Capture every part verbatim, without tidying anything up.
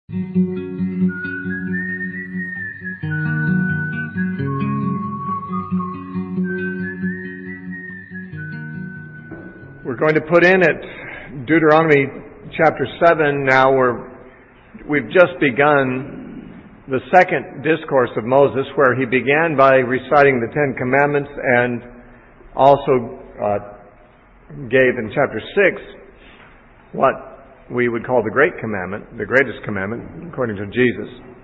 We're going to put in at Deuteronomy chapter seven now, where we've just begun the second discourse of Moses, where he began by reciting the Ten Commandments and also uh, gave in chapter six what we would call the Great Commandment, the greatest commandment, according to Jesus,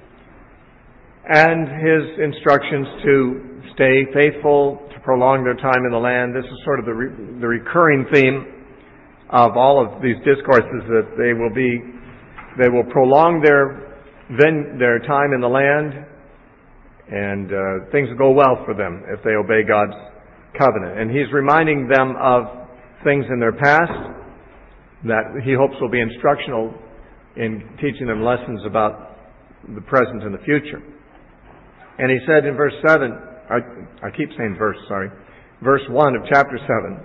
and his instructions to stay faithful, to prolong their time in the land. This is sort of the, re- the recurring theme of all of these discourses, that they will be, they will prolong their then their time in the land, and uh, things will go well for them if they obey God's covenant. And he's reminding them of things in their past that he hopes will be instructional in teaching them lessons about the present and the future. And he said in verse seven, I, I keep saying verse, sorry, verse one of chapter seven.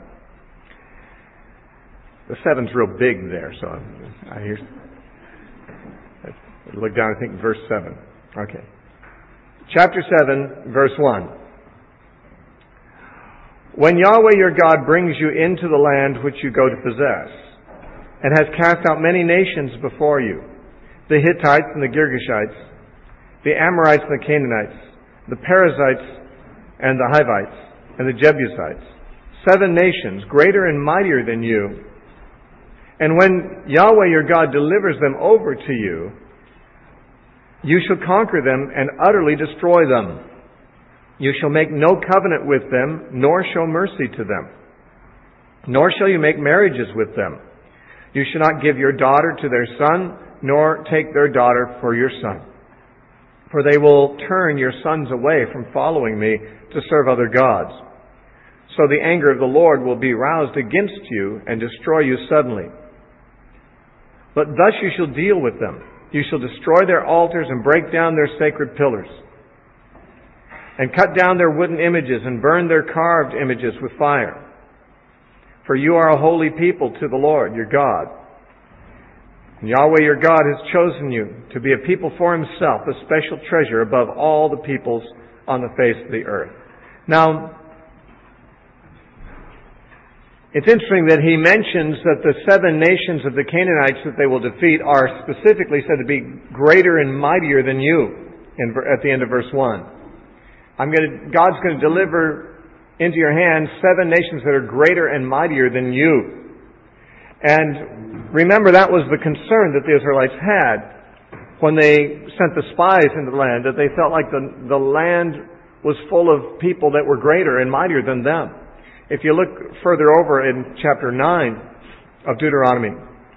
The seven's real big there, so I hear. Look down, I think verse seven. Okay. Chapter seven, verse one. When Yahweh your God brings you into the land which you go to possess, and has cast out many nations before you, the Hittites and the Girgashites, the Amorites and the Canaanites, the Perizzites and the Hivites, and the Jebusites, seven nations greater and mightier than you. And when Yahweh your God delivers them over to you, you shall conquer them and utterly destroy them. You shall make no covenant with them, nor show mercy to them. Nor shall you make marriages with them. You shall not give your daughter to their son, nor take their daughter for your son. For they will turn your sons away from following me to serve other gods. So the anger of the Lord will be roused against you and destroy you suddenly. But thus you shall deal with them. You shall destroy their altars and break down their sacred pillars, and cut down their wooden images and burn their carved images with fire. For you are a holy people to the Lord your God. And Yahweh your God has chosen you to be a people for himself, a special treasure above all the peoples on the face of the earth. Now, it's interesting that he mentions that the seven nations of the Canaanites that they will defeat are specifically said to be greater and mightier than you in, at the end of verse one. I'm going to, God's going to deliver into your hands seven nations that are greater and mightier than you. And remember, that was the concern that the Israelites had when they sent the spies into the land, that they felt like the, the land was full of people that were greater and mightier than them. If you look further over in chapter nine of Deuteronomy,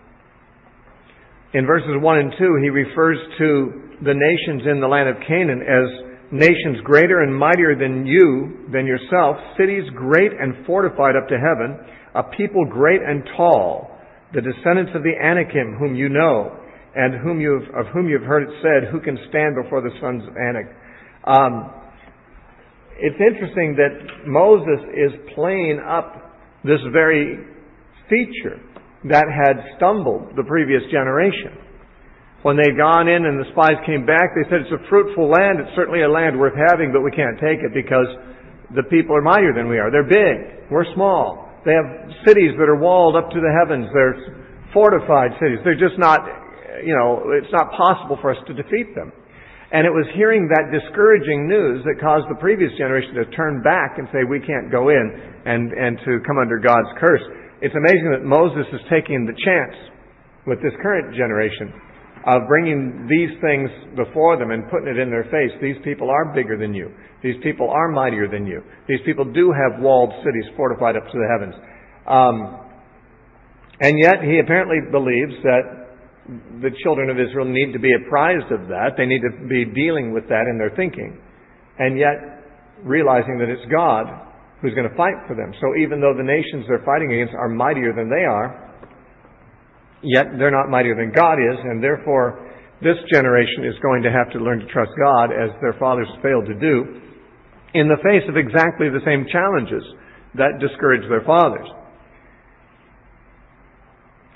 in verses one and two, he refers to the nations in the land of Canaan as nations greater and mightier than you, than yourself, cities great and fortified up to heaven, a people great and tall, the descendants of the Anakim, whom you know, and whom you've, of whom you've heard it said, who can stand before the sons of Anak. Um, It's interesting that Moses is playing up this very feature that had stumbled the previous generation. When they'd gone in and the spies came back, they said, it's a fruitful land. It's certainly a land worth having, but we can't take it because the people are mightier than we are. They're big. We're small. They have cities that are walled up to the heavens. They're fortified cities. They're just not, you know, it's not possible for us to defeat them. And it was hearing that discouraging news that caused the previous generation to turn back and say, we can't go in, and, and to come under God's curse. It's amazing that Moses is taking the chance with this current generation of bringing these things before them and putting it in their face. These people are bigger than you. These people are mightier than you. These people do have walled cities fortified up to the heavens. Um, and yet he apparently believes that the children of Israel need to be apprised of that. They need to be dealing with that in their thinking. And yet realizing that it's God who's going to fight for them. So even though the nations they're fighting against are mightier than they are, yet they're not mightier than God is, and therefore this generation is going to have to learn to trust God, as their fathers failed to do, in the face of exactly the same challenges that discouraged their fathers.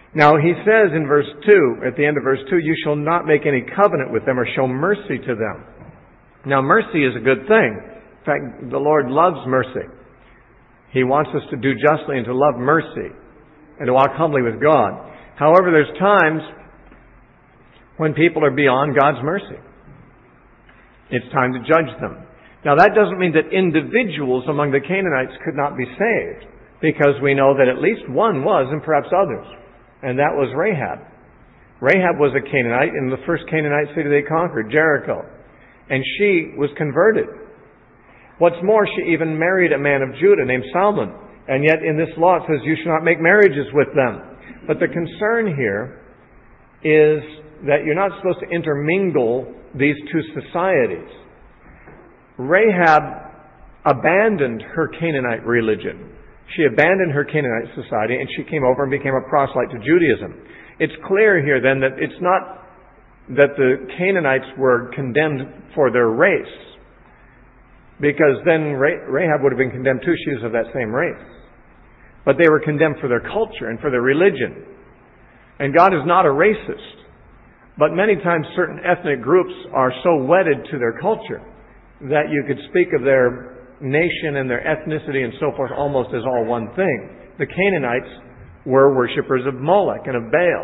Now he says in verse two, at the end of verse two, you shall not make any covenant with them or show mercy to them. Now mercy is a good thing. In fact, the Lord loves mercy. He wants us to do justly and to love mercy and to walk humbly with God. However, there's times when people are beyond God's mercy. It's time to judge them. Now that doesn't mean that individuals among the Canaanites could not be saved, because we know that at least one was, and perhaps others, and that was Rahab. Rahab was a Canaanite in the first Canaanite city they conquered, Jericho, and she was converted. What's more, she even married a man of Judah named Salmon, and yet in this law it says you shall not make marriages with them. But the concern here is that you're not supposed to intermingle these two societies. Rahab abandoned her Canaanite religion. She abandoned her Canaanite society and she came over and became a proselyte to Judaism. It's clear here then that it's not that the Canaanites were condemned for their race, because then Rahab would have been condemned too. She was of that same race. But they were condemned for their culture and for their religion. And God is not a racist. But many times certain ethnic groups are so wedded to their culture that you could speak of their nation and their ethnicity and so forth almost as all one thing. The Canaanites were worshippers of Moloch and of Baal.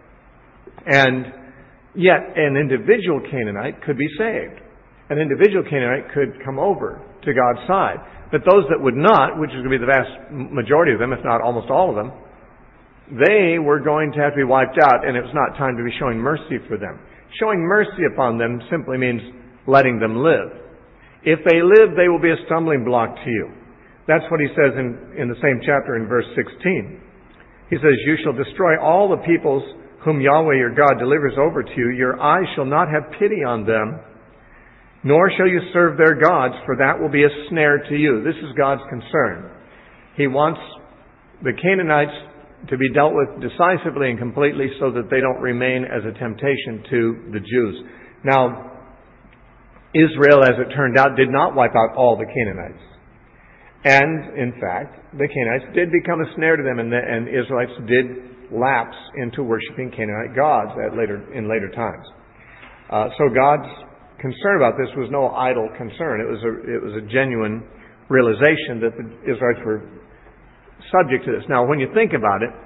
And yet an individual Canaanite could be saved. An individual Canaanite could come over to God's side. But those that would not, which is going to be the vast majority of them, if not almost all of them, they were going to have to be wiped out, and it was not time to be showing mercy for them. Showing mercy upon them simply means letting them live. If they live, they will be a stumbling block to you. That's what he says in, in the same chapter in verse sixteen. He says, you shall destroy all the peoples whom Yahweh your God delivers over to you. Your eyes shall not have pity on them, nor shall you serve their gods, for that will be a snare to you. This is God's concern. He wants the Canaanites to be dealt with decisively and completely so that they don't remain as a temptation to the Jews. Now, Israel, as it turned out, did not wipe out all the Canaanites. And, in fact, the Canaanites did become a snare to them, and the and Israelites did lapse into worshiping Canaanite gods at later, in later times. Uh, so God's concern about this was no idle concern. It was a, it was a genuine realization that the Israelites were subject to this. Now, when you think about it,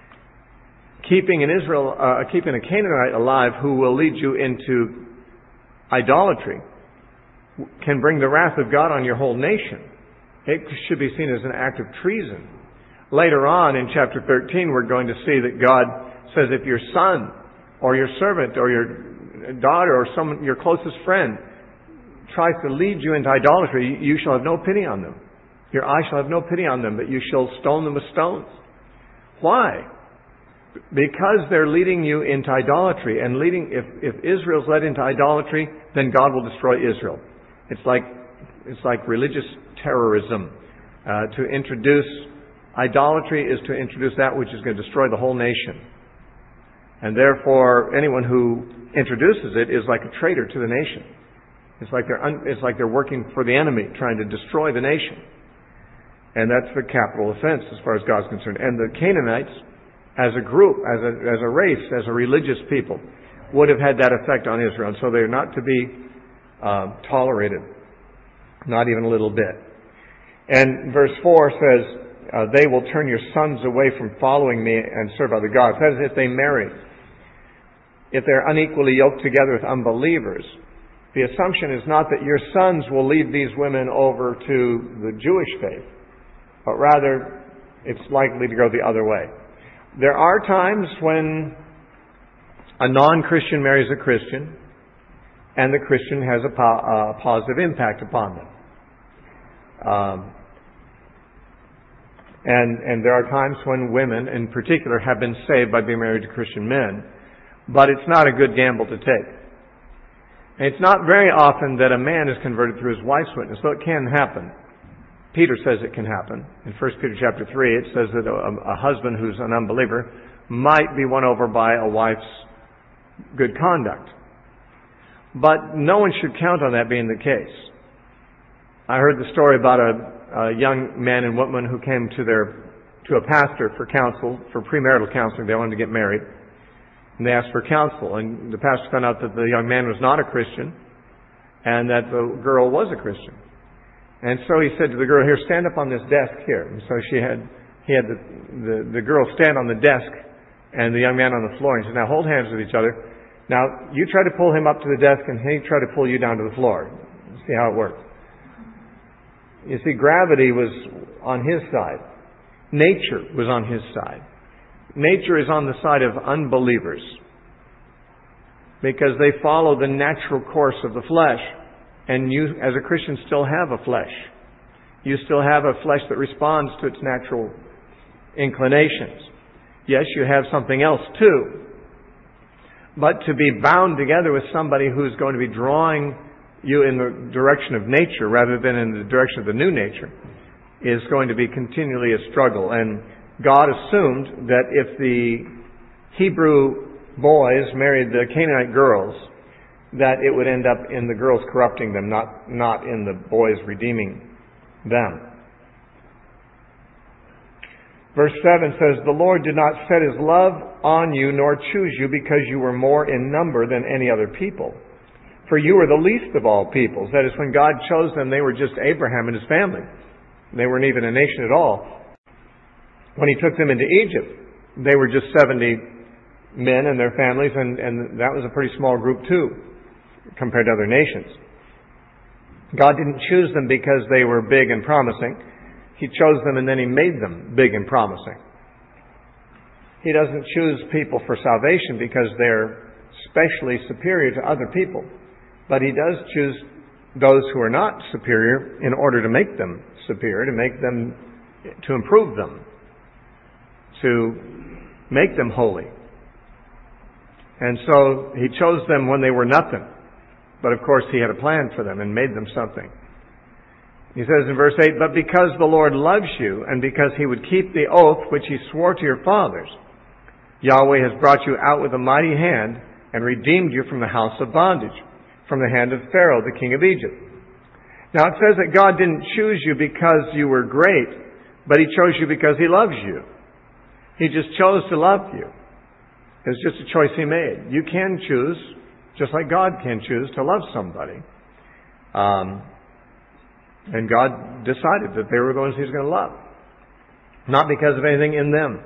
keeping an Israel, uh, keeping a Canaanite alive who will lead you into idolatry can bring the wrath of God on your whole nation. It should be seen as an act of treason. Later on in chapter thirteen, we're going to see that God says if your son or your servant or your daughter or someone, your closest friend, tries to lead you into idolatry, you shall have no pity on them. Your eye shall have no pity on them, but you shall stone them with stones. Why? Because they're leading you into idolatry. And leading, if, if Israel's led into idolatry, then God will destroy Israel. It's like, it's like religious terrorism. Uh, to introduce idolatry is to introduce that which is going to destroy the whole nation. And therefore, anyone who introduces it is like a traitor to the nation. It's like they're, un, it's like they're working for the enemy, trying to destroy the nation. And that's the capital offense as far as God's concerned. And the Canaanites, as a group, as a, as a race, as a religious people, would have had that effect on Israel. And so they're not to be uh, tolerated. Not even a little bit. And verse four says, uh, they will turn your sons away from following me and serve other gods. That is if they marry. If they're unequally yoked together with unbelievers. The assumption is not that your sons will lead these women over to the Jewish faith, but rather it's likely to go the other way. There are times when a non-Christian marries a Christian, and the Christian has a, po- a positive impact upon them. Um, and, and there are times when women, in particular, have been saved by being married to Christian men, but it's not a good gamble to take. And it's not very often that a man is converted through his wife's witness, though it can happen. Peter says it can happen. In First Peter chapter three, it says that a, a husband who's an unbeliever might be won over by a wife's good conduct. But no one should count on that being the case. I heard the story about a, a young man and woman who came to their to a pastor for counsel, for premarital counseling. They wanted to get married. And they asked for counsel. And the pastor found out that the young man was not a Christian and that the girl was a Christian. And so he said to the girl, here, stand up on this desk here. And so she had, he had the, the, the girl stand on the desk and the young man on the floor. And he said, now hold hands with each other. Now, you try to pull him up to the desk and he try to pull you down to the floor. See how it works. You see, gravity was on his side. Nature was on his side. Nature is on the side of unbelievers because they follow the natural course of the flesh. And you, as a Christian, still have a flesh. You still have a flesh that responds to its natural inclinations. Yes, you have something else too. But to be bound together with somebody who's going to be drawing you in the direction of nature rather than in the direction of the new nature is going to be continually a struggle. And God assumed that if the Hebrew boys married the Canaanite girls, that it would end up in the girls corrupting them, not, not in the boys redeeming them. Verse seven says, the Lord did not set His love on you nor choose you because you were more in number than any other people. For you were the least of all peoples. That is, when God chose them, they were just Abraham and his family. They weren't even a nation at all. When He took them into Egypt, they were just seventy men and their families, and, and that was a pretty small group too, compared to other nations. God didn't choose them because they were big and promising. He chose them and then He made them big and promising. He doesn't choose people for salvation because they're specially superior to other people. But He does choose those who are not superior in order to make them superior, to make them, to improve them, to make them holy. And so He chose them when they were nothing. But of course He had a plan for them and made them something. He says in verse eight, but because the Lord loves you and because He would keep the oath which He swore to your fathers, Yahweh has brought you out with a mighty hand and redeemed you from the house of bondage, from the hand of Pharaoh, the king of Egypt. Now it says that God didn't choose you because you were great, but He chose you because He loves you. He just chose to love you. It's just a choice He made. You can choose, just like God can choose, to love somebody. Um, and God decided that they were the ones He was going to love. Not because of anything in them,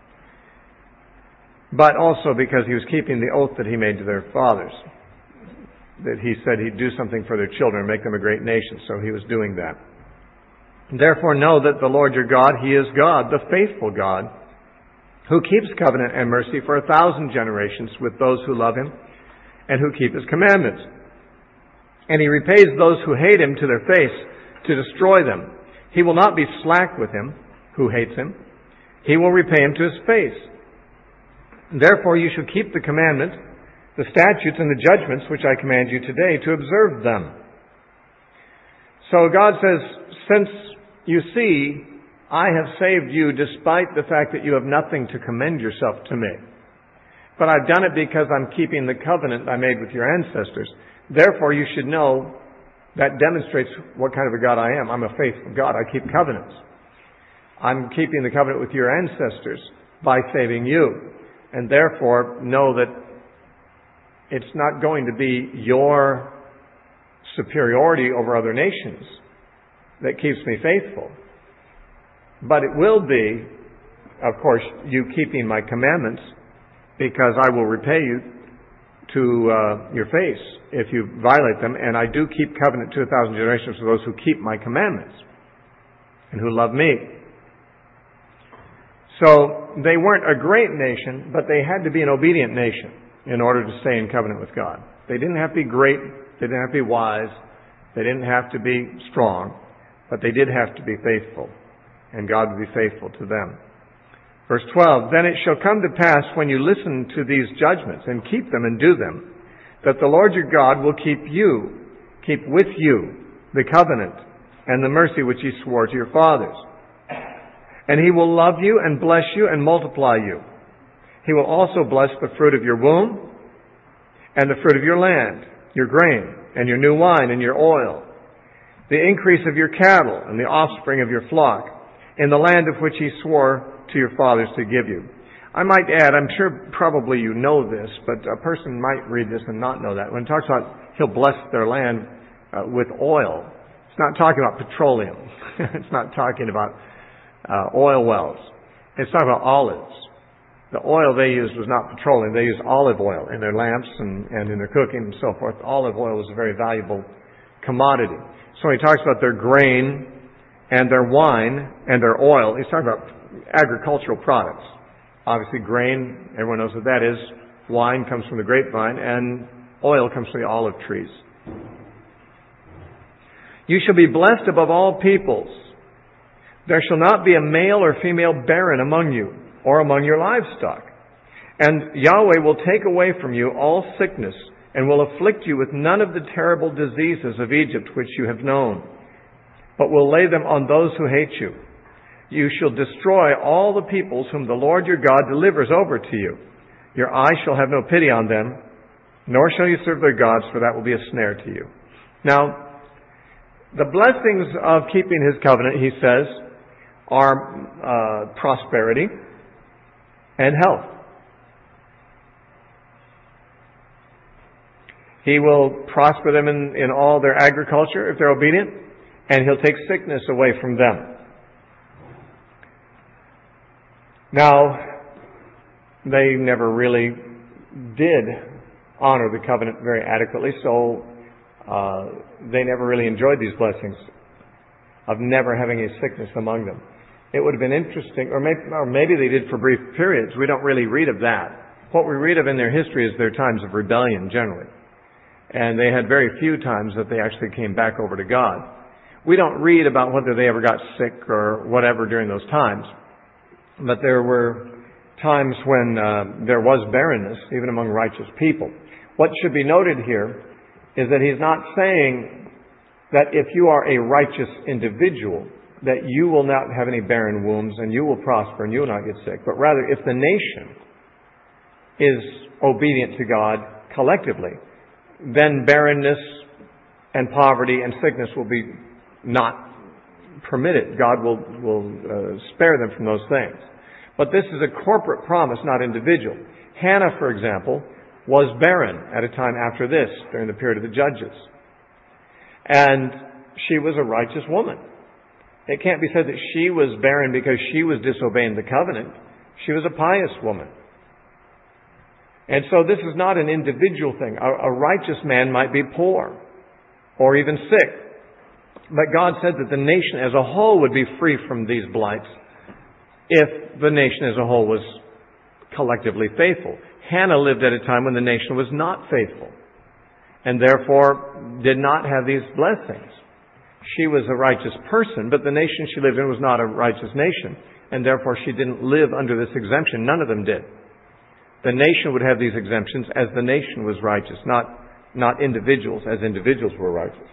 but also because He was keeping the oath that He made to their fathers. That He said He'd do something for their children and make them a great nation. So He was doing that. Therefore know that the Lord your God, He is God, the faithful God, who keeps covenant and mercy for a thousand generations with those who love Him and who keep His commandments. And He repays those who hate Him to their face to destroy them. He will not be slack with him who hates Him. He will repay him to his face. Therefore you shall keep the commandments, the statutes and the judgments which I command you today to observe them. So God says, since you see I have saved you despite the fact that you have nothing to commend yourself to me, but I've done it because I'm keeping the covenant I made with your ancestors. Therefore you should know that demonstrates what kind of a God I am. I'm a faithful God. I keep covenants. I'm keeping the covenant with your ancestors by saving you. And therefore know that it's not going to be your superiority over other nations that keeps me faithful. But it will be, of course, you keeping my commandments, because I will repay you to uh, your face if you violate them. And I do keep covenant to a thousand generations for those who keep my commandments and who love me. So they weren't a great nation, but they had to be an obedient nation in order to stay in covenant with God. They didn't have to be great. They didn't have to be wise. They didn't have to be strong, but they did have to be faithful, and God would be faithful to them. Verse twelve, then it shall come to pass when you listen to these judgments and keep them and do them, that the Lord your God will keep you, keep with you the covenant and the mercy which He swore to your fathers. And He will love you and bless you and multiply you. He will also bless the fruit of your womb and the fruit of your land, your grain and your new wine and your oil, the increase of your cattle and the offspring of your flock, in the land of which he swore to your fathers to give you. I might add, I'm sure probably you know this, but a person might read this and not know that. When it talks about he'll bless their land uh, with oil, it's not talking about petroleum. It's not talking about uh, oil wells. It's talking about olives. The oil they used was not petroleum. They used olive oil in their lamps and, and in their cooking and so forth. Olive oil was a very valuable commodity. So he talks about their grain and their wine and their oil. He's talking about agricultural products. Obviously, grain, everyone knows what that is. Wine comes from the grapevine, and oil comes from the olive trees. You shall be blessed above all peoples. There shall not be a male or female barren among you, or among your livestock. And Yahweh will take away from you all sickness, and will afflict you with none of the terrible diseases of Egypt which you have known, but will lay them on those who hate you. You shall destroy all the peoples whom the Lord your God delivers over to you. Your eye shall have no pity on them, nor shall you serve their gods, for that will be a snare to you. Now, the blessings of keeping his covenant, he says, are uh, prosperity and health. He will prosper them in, in all their agriculture if they're obedient, and he'll take sickness away from them. Now, they never really did honor the covenant very adequately, so uh, they never really enjoyed these blessings of never having a sickness among them. It would have been interesting, or maybe, or maybe they did for brief periods. We don't really read of that. What we read of in their history is their times of rebellion, generally. And they had very few times that they actually came back over to God. We don't read about whether they ever got sick or whatever during those times. But there were times when uh, there was barrenness, even among righteous people. What should be noted here is that he's not saying that if you are a righteous individual, that you will not have any barren wombs and you will prosper and you will not get sick. But rather, if the nation is obedient to God collectively, then barrenness and poverty and sickness will be not permitted. God will, will uh, spare them from those things. But this is a corporate promise, not individual. Hannah, for example, was barren at a time after this, during the period of the Judges. And she was a righteous woman. It can't be said that she was barren because she was disobeying the covenant. She was a pious woman. And so this is not an individual thing. A, a righteous man might be poor or even sick. But God said that the nation as a whole would be free from these blights if the nation as a whole was collectively faithful. Hannah lived at a time when the nation was not faithful and therefore did not have these blessings. She was a righteous person, but the nation she lived in was not a righteous nation, and therefore she didn't live under this exemption. None of them did. The nation would have these exemptions as the nation was righteous, not, not individuals as individuals were righteous.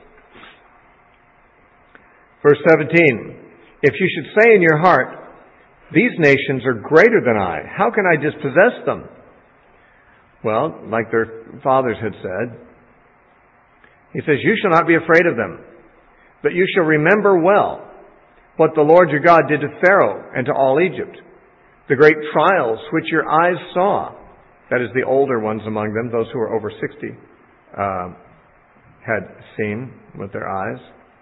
Verse seventeen, if you should say in your heart, these nations are greater than I, how can I dispossess them? Well, like their fathers had said, he says, you shall not be afraid of them, but you shall remember well what the Lord your God did to Pharaoh and to all Egypt, the great trials which your eyes saw, that is the older ones among them, those who were over sixty, uh, had seen with their eyes.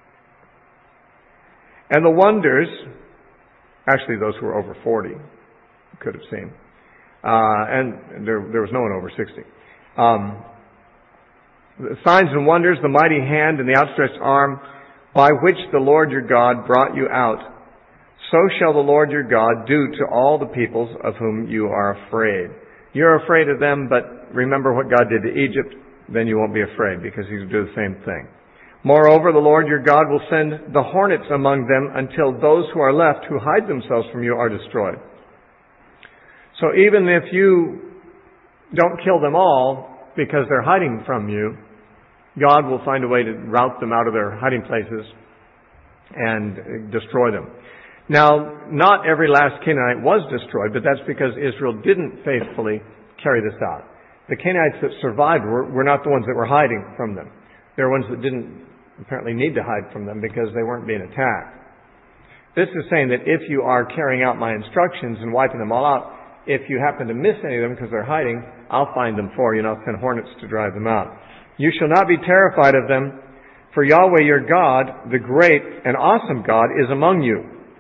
And the wonders, actually those who were over forty could have seen. Uh, and there, there was no one over sixty. Um, the signs and wonders, the mighty hand and the outstretched arm by which the Lord your God brought you out, so shall the Lord your God do to all the peoples of whom you are afraid. You're afraid of them, but remember what God did to Egypt, then you won't be afraid because He's going to do the same thing. Moreover, the Lord your God will send the hornets among them until those who are left who hide themselves from you are destroyed. So even if you don't kill them all because they're hiding from you, God will find a way to rout them out of their hiding places and destroy them. Now, not every last Canaanite was destroyed, but that's because Israel didn't faithfully carry this out. The Canaanites that survived were, were not the ones that were hiding from them. They were ones that didn't apparently need to hide from them because they weren't being attacked. This is saying that if you are carrying out my instructions and wiping them all out, if you happen to miss any of them because they're hiding, I'll find them for you and I'll send hornets to drive them out. You shall not be terrified of them, for Yahweh your God, the great and awesome God, is among you.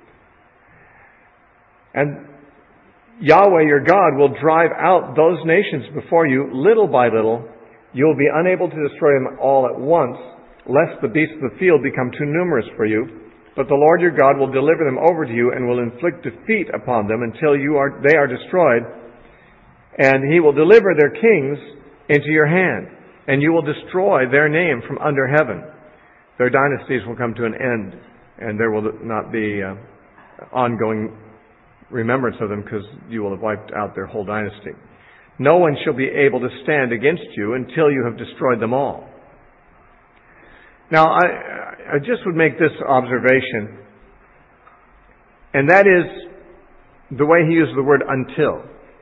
And Yahweh your God will drive out those nations before you little by little. You will be unable to destroy them all at once, lest the beasts of the field become too numerous for you. But the Lord your God will deliver them over to you and will inflict defeat upon them until you are, they are destroyed. And He will deliver their kings into your hand, and you will destroy their name from under heaven. Their dynasties will come to an end, and there will not be uh, ongoing remembrance of them because you will have wiped out their whole dynasty. No one shall be able to stand against you until you have destroyed them all. Now, I, I just would make this observation, and that is the way he uses the word until.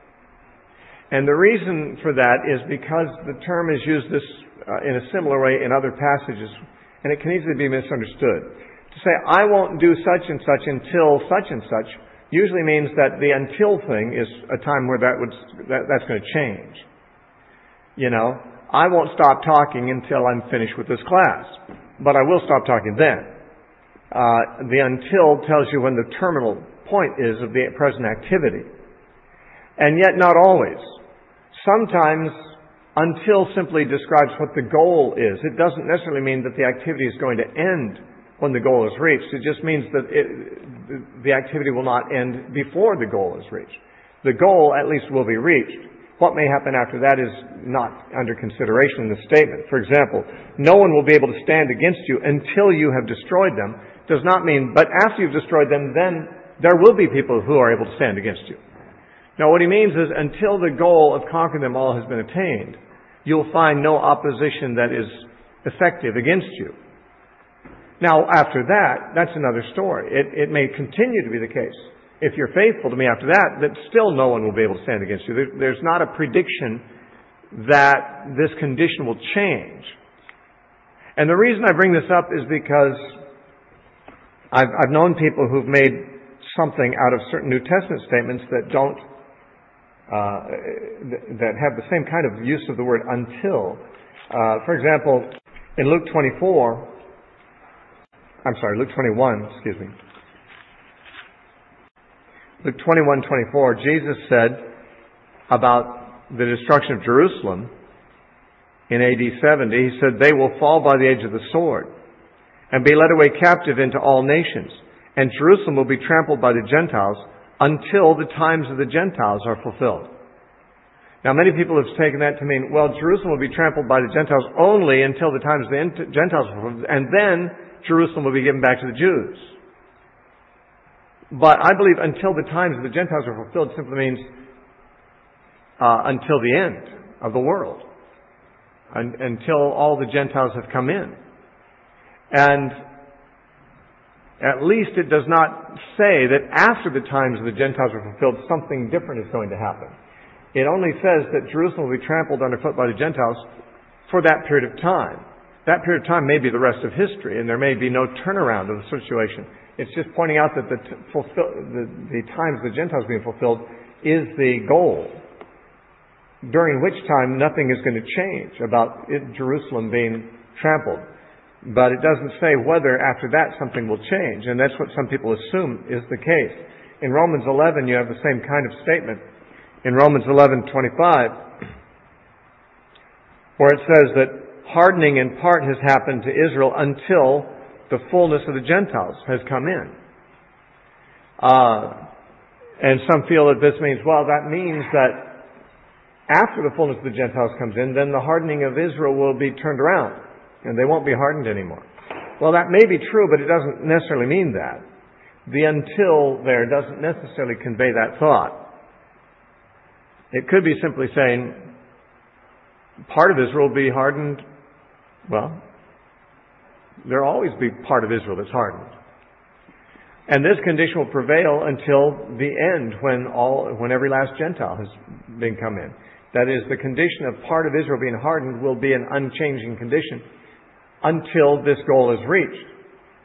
And the reason for that is because the term is used this uh, in a similar way in other passages, and it can easily be misunderstood. To say, I won't do such and such until such and such, usually means that the until thing is a time where that would that, that's going to change. You know, I won't stop talking until I'm finished with this class, but I will stop talking then. Uh, the until tells you when the terminal point is of the present activity. And yet not always. Sometimes until simply describes what the goal is. It doesn't necessarily mean that the activity is going to end when the goal is reached. It just means that it, the activity will not end before the goal is reached. The goal at least will be reached. What may happen after that is not under consideration in the statement. For example, no one will be able to stand against you until you have destroyed them. Does not mean, but after you've destroyed them, then there will be people who are able to stand against you. Now what he means is until the goal of conquering them all has been attained, you'll find no opposition that is effective against you. Now after that, that's another story. It, it may continue to be the case. If you're faithful to me after that, that still no one will be able to stand against you. There, there's not a prediction that this condition will change. And the reason I bring this up is because I've, I've known people who've made something out of certain New Testament statements that don't, uh, that have the same kind of use of the word until. Uh, for example, in Luke twenty-four, I'm sorry, Luke twenty-one, excuse me. Luke twenty-one twenty-four, Jesus said about the destruction of Jerusalem in A D seventy, he said, they will fall by the edge of the sword and be led away captive into all nations. And Jerusalem will be trampled by the Gentiles until the times of the Gentiles are fulfilled. Now many people have taken that to mean, well, Jerusalem will be trampled by the Gentiles only until the times of the Gentiles are fulfilled, and then Jerusalem will be given back to the Jews. But I believe until the times of the Gentiles are fulfilled simply means uh, until the end of the world. Un- until all the Gentiles have come in. And at least it does not say that after the times of the Gentiles are fulfilled, something different is going to happen. It only says that Jerusalem will be trampled underfoot by the Gentiles for that period of time. That period of time may be the rest of history, and there may be no turnaround of the situation. It's just pointing out that the, t- fulfill, the, the times the Gentiles being fulfilled is the goal, during which time nothing is going to change about it, Jerusalem being trampled. But it doesn't say whether after that something will change, and that's what some people assume is the case. In Romans eleven, you have the same kind of statement. In Romans eleven twenty-five, where it says that hardening in part has happened to Israel until the fullness of the Gentiles has come in. Uh, and some feel that this means, well, that means that after the fullness of the Gentiles comes in, then the hardening of Israel will be turned around, and they won't be hardened anymore. Well, that may be true, but it doesn't necessarily mean that. The until there doesn't necessarily convey that thought. It could be simply saying, part of Israel will be hardened. Well, there'll always be part of Israel that's hardened. And this condition will prevail until the end, when all, when every last Gentile has been come in. That is, the condition of part of Israel being hardened will be an unchanging condition until this goal is reached.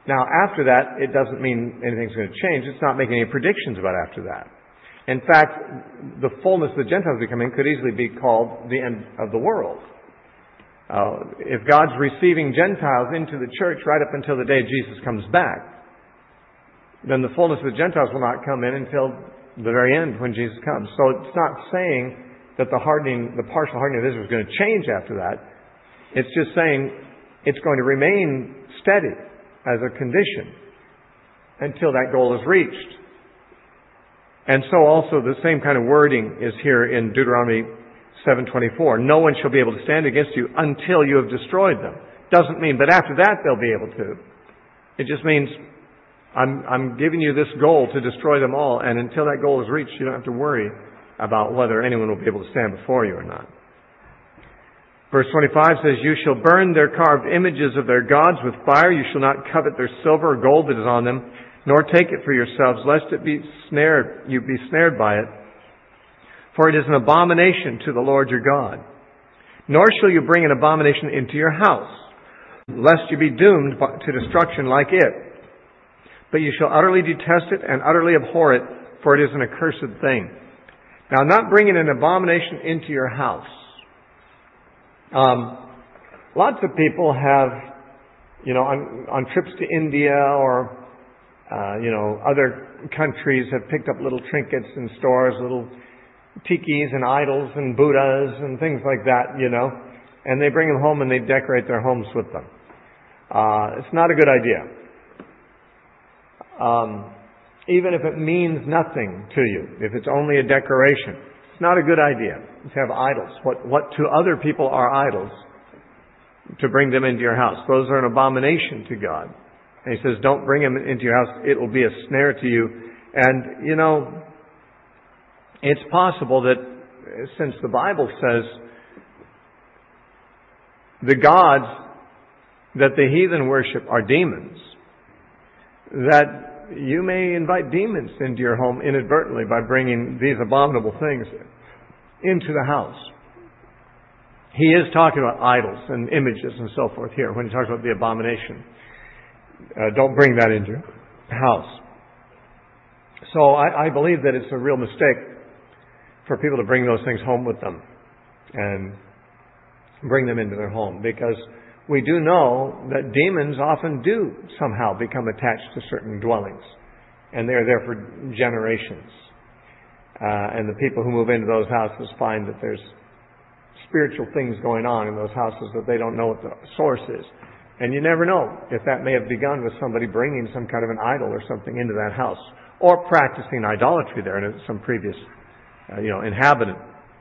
Now, after that, it doesn't mean anything's going to change. It's not making any predictions about after that. In fact, the fullness of the Gentiles becoming could easily be called the end of the world. Uh, if God's receiving Gentiles into the church right up until the day Jesus comes back, then the fullness of the Gentiles will not come in until the very end when Jesus comes. So it's not saying that the hardening, the partial hardening of Israel is going to change after that. It's just saying it's going to remain steady as a condition until that goal is reached. And so also the same kind of wording is here in Deuteronomy seven twenty-four. No one shall be able to stand against you until you have destroyed them. Doesn't mean, but after that they'll be able to. It just means I'm, I'm giving you this goal to destroy them all, and until that goal is reached, you don't have to worry about whether anyone will be able to stand before you or not. Verse twenty-five says, you shall burn their carved images of their gods with fire. You shall not covet their silver or gold that is on them, nor take it for yourselves, lest it be snared, you be snared by it. For it is an abomination to the Lord your God. Nor shall you bring an abomination into your house, lest you be doomed to destruction like it. But you shall utterly detest it and utterly abhor it, for it is an accursed thing. Now, not bringing an abomination into your house. Um, lots of people have, you know, on, on trips to India or, uh, you know, other countries have picked up little trinkets in stores, little tikis and idols and Buddhas and things like that, you know, and they bring them home and they decorate their homes with them. Uh, it's not a good idea. Um, even if it means nothing to you, if it's only a decoration, it's not a good idea to have idols. What, what to other people are idols, to bring them into your house. Those are an abomination to God. And He says, don't bring them into your house. It will be a snare to you. And, you know, it's possible that since the Bible says the gods that the heathen worship are demons, that you may invite demons into your home inadvertently by bringing these abominable things into the house. He is talking about idols and images and so forth here when he talks about the abomination. Uh, don't bring that into your house. So I, I believe that it's a real mistake for people to bring those things home with them and bring them into their home, because we do know that demons often do somehow become attached to certain dwellings, and they are there for generations. Uh, and the people who move into those houses find that there's spiritual things going on in those houses that they don't know what the source is. And you never know if that may have begun with somebody bringing some kind of an idol or something into that house, or practicing idolatry there in some previous, uh, you know, inhabitant.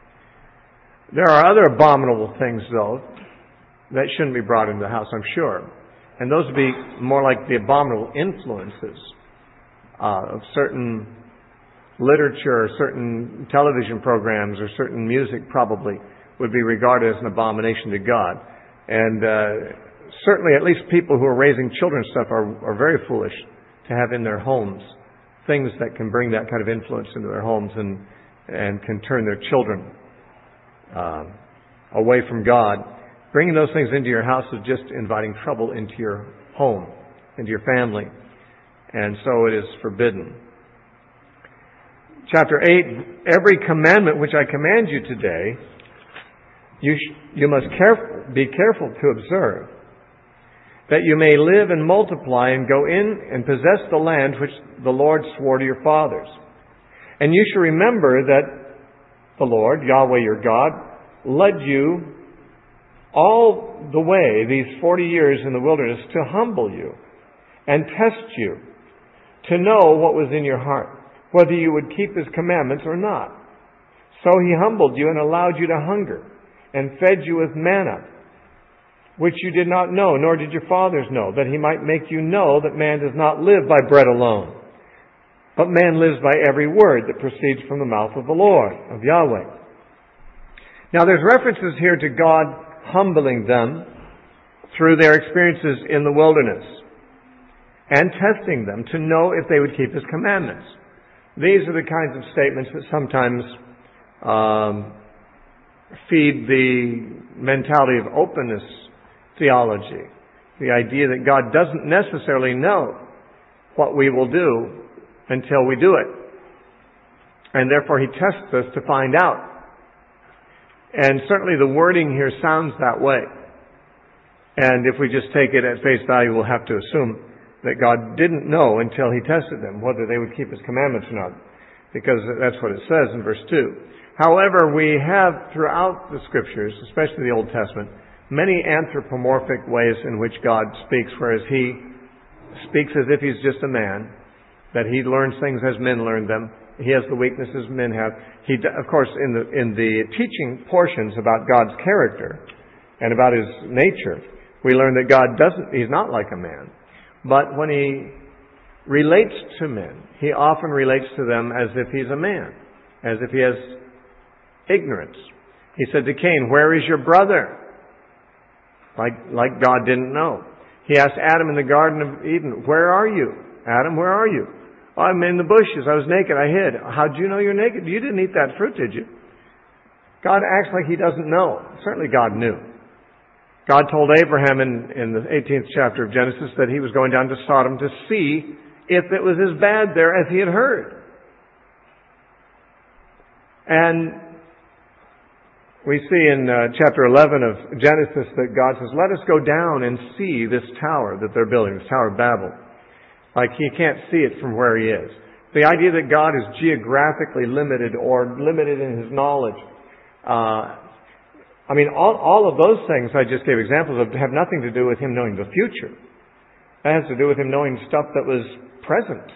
There are other abominable things, though, that shouldn't be brought into the house, I'm sure. And those would be more like the abominable influences uh, of certain literature, or certain television programs, or certain music probably would be regarded as an abomination to God. And uh, certainly at least people who are raising children and stuff are, are very foolish to have in their homes things that can bring that kind of influence into their homes and, and can turn their children uh, away from God. Bringing those things into your house is just inviting trouble into your home, into your family. And so it is forbidden. Chapter eight, every commandment which I command you today, you, sh- you must caref- be careful to observe, that you may live and multiply and go in and possess the land which the Lord swore to your fathers. And you shall remember that the Lord, Yahweh your God, led you all the way these forty years in the wilderness to humble you and test you, to know what was in your heart, whether you would keep His commandments or not. So He humbled you and allowed you to hunger and fed you with manna, which you did not know, nor did your fathers know, that He might make you know that man does not live by bread alone, but man lives by every word that proceeds from the mouth of the Lord, of Yahweh. Now there's references here to God humbling them through their experiences in the wilderness and testing them to know if they would keep His commandments. These are the kinds of statements that sometimes um, feed the mentality of openness theology. The idea that God doesn't necessarily know what we will do until we do it. And therefore He tests us to find out. And certainly the wording here sounds that way. And if we just take it at face value, we'll have to assume that God didn't know until He tested them whether they would keep His commandments or not. Because that's what it says in verse two. However, we have throughout the Scriptures, especially the Old Testament, many anthropomorphic ways in which God speaks, whereas He speaks as if He's just a man, that He learns things as men learn them. He has the weaknesses men have. He, of course, in the in the teaching portions about God's character and about His nature, we learn that God doesn't, He's not like a man. But when He relates to men, He often relates to them as if He's a man, as if He has ignorance. He said to Cain, "Where is your brother?" Like, like God didn't know. He asked Adam in the Garden of Eden, "Where are you? Adam, where are you?" "Oh, I'm in the bushes. I was naked. I hid." "How did you know you're naked? You didn't eat that fruit, did you?" God acts like He doesn't know. Certainly God knew. God told Abraham in, in the eighteenth chapter of Genesis that He was going down to Sodom to see if it was as bad there as He had heard. And we see in uh, chapter eleven of Genesis that God says, "Let us go down and see this tower that they're building, this Tower of Babel." Like He can't see it from where He is. The idea that God is geographically limited or limited in His knowledge. Uh, I mean, all, all of those things I just gave examples of have nothing to do with Him knowing the future. That has to do with Him knowing stuff that was present.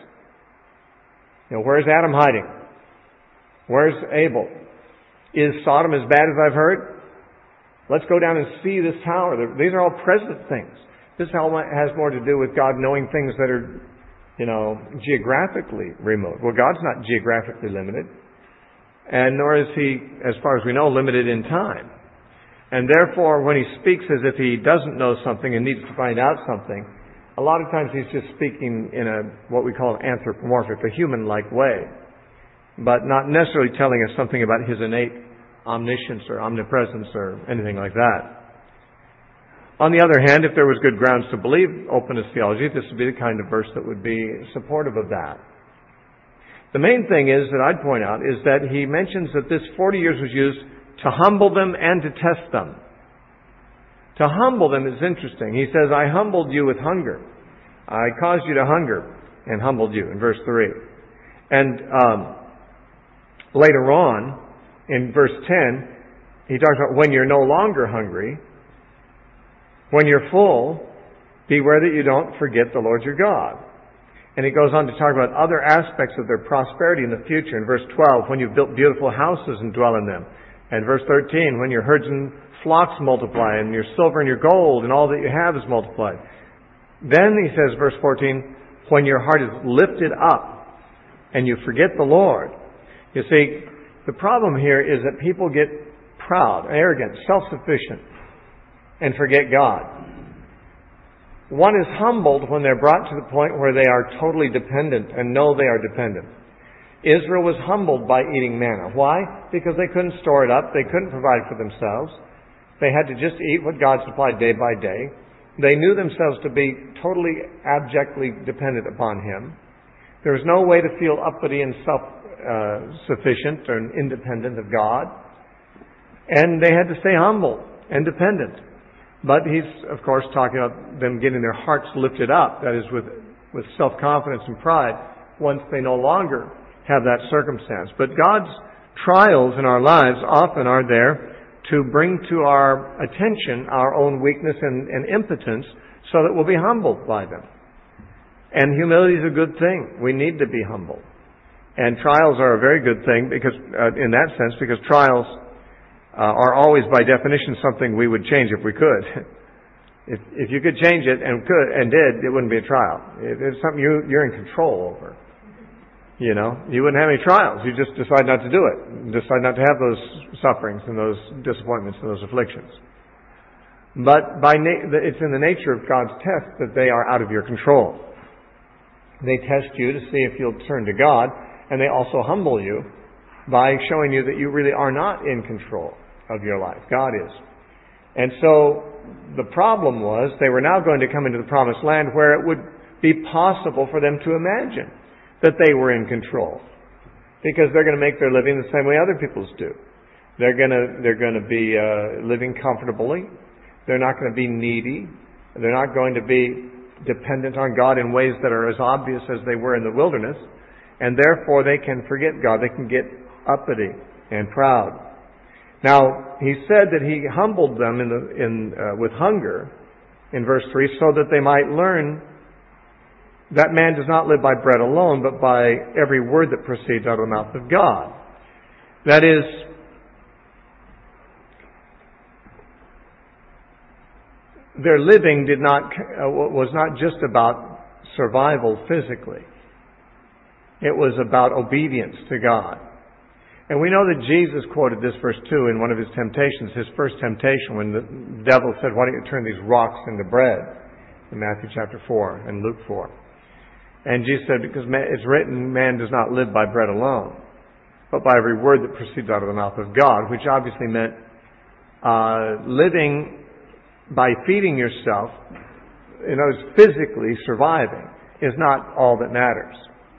You know, where's Adam hiding? Where's Abel? Is Sodom as bad as I've heard? Let's go down and see this tower. These are all present things. This has more to do with God knowing things that are, you know, geographically remote. Well, God's not geographically limited. And nor is He, as far as we know, limited in time. And therefore, when He speaks as if He doesn't know something and needs to find out something, a lot of times He's just speaking in a what we call anthropomorphic, a human-like way, but not necessarily telling us something about His innate omniscience or omnipresence or anything like that. On the other hand, if there was good grounds to believe openness theology, this would be the kind of verse that would be supportive of that. The main thing is that I'd point out is that He mentions that this forty years was used to humble them and to test them. To humble them is interesting. He says, "I humbled you with hunger. I caused you to hunger and humbled you," in verse three. And um, later on, in verse ten, He talks about when you're no longer hungry, when you're full, beware that you don't forget the Lord your God. And He goes on to talk about other aspects of their prosperity in the future. In verse twelve, when you've built beautiful houses and dwell in them. And verse thirteen, when your herds and flocks multiply, and your silver and your gold, and all that you have is multiplied. Then He says, verse fourteen, when your heart is lifted up, and you forget the Lord. You see, the problem here is that people get proud, arrogant, self-sufficient, and forget God. One is humbled when they're brought to the point where they are totally dependent and know they are dependent. Israel was humbled by eating manna. Why? Because they couldn't store it up. They couldn't provide for themselves. They had to just eat what God supplied day by day. They knew themselves to be totally abjectly dependent upon Him. There was no way to feel uppity and self-sufficient or independent of God. And they had to stay humble and dependent. But He's, of course, talking about them getting their hearts lifted up, that is, with, with self-confidence and pride, once they no longer have that circumstance. But God's trials in our lives often are there to bring to our attention our own weakness and, and impotence so that we'll be humbled by them. And humility is a good thing. We need to be humble. And trials are a very good thing because, uh, in that sense, because trials uh, are always by definition something we would change if we could. if, if you could change it and could and did, it wouldn't be a trial. It, it's something you, you're in control over. You know, you wouldn't have any trials. You just decide not to do it. Decide not to have those sufferings and those disappointments and those afflictions. But by na- it's in the nature of God's test that they are out of your control. They test you to see if you'll turn to God, and they also humble you by showing you that you really are not in control of your life. God is. And so the problem was they were now going to come into the promised land where it would be possible for them to imagine that they were in control. Because they're going to make their living the same way other people's do. They're going to, they're going to be uh, living comfortably. They're not going to be needy. They're not going to be dependent on God in ways that are as obvious as they were in the wilderness. And therefore they can forget God. They can get uppity and proud. Now, he said that he humbled them in the, in, uh, with hunger in verse three so that they might learn that man does not live by bread alone, but by every word that proceeds out of the mouth of God. That is, their living did not uh, was not just about survival physically. It was about obedience to God. And we know that Jesus quoted this verse too in one of his temptations, his first temptation, when the devil said, "Why don't you turn these rocks into bread?" in Matthew chapter four and Luke four. And Jesus said, because it's written, man does not live by bread alone, but by every word that proceeds out of the mouth of God, which obviously meant uh, living by feeding yourself, in other words, physically surviving, is not all that matters.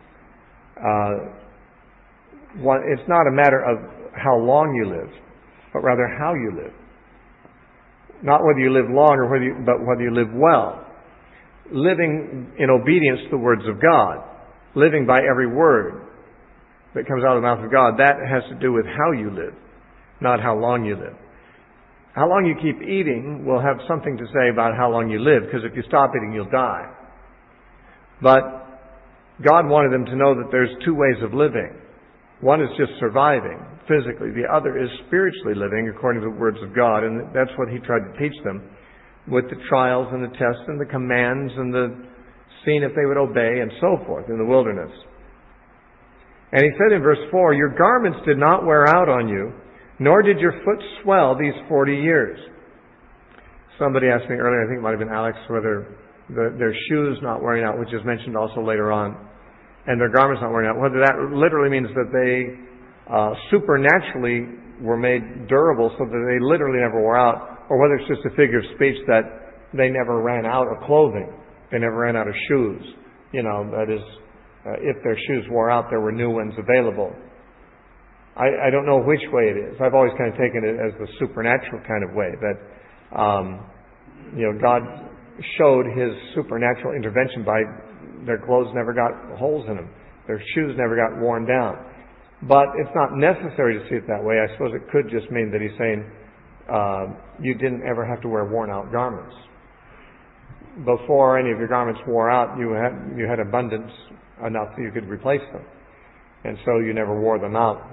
Uh, one, it's not a matter of how long you live, but rather how you live. Not whether you live long or whether you, but whether you live well. Living in obedience to the words of God, living by every word that comes out of the mouth of God, that has to do with how you live, not how long you live. How long you keep eating will have something to say about how long you live, because if you stop eating, you'll die. But God wanted them to know that there's two ways of living. One is just surviving physically. The other is spiritually living according to the words of God, and that's what he tried to teach them, with the trials and the tests and the commands and the seeing if they would obey and so forth in the wilderness. And he said in verse four, "Your garments did not wear out on you, nor did your foot swell these forty years." Somebody asked me earlier, I think it might have been Alex, whether the, their shoes not wearing out, which is mentioned also later on, and their garments not wearing out, whether that literally means that they uh, supernaturally were made durable so that they literally never wore out, or whether it's just a figure of speech that they never ran out of clothing. They never ran out of shoes. You know, that is, uh, if their shoes wore out, there were new ones available. I, I don't know which way it is. I've always kind of taken it as the supernatural kind of way, that, um, you know, God showed His supernatural intervention by their clothes never got holes in them. Their shoes never got worn down. But it's not necessary to see it that way. I suppose it could just mean that He's saying, Uh, you didn't ever have to wear worn-out garments. Before any of your garments wore out, you had you had abundance enough that you could replace them, and so you never wore them out.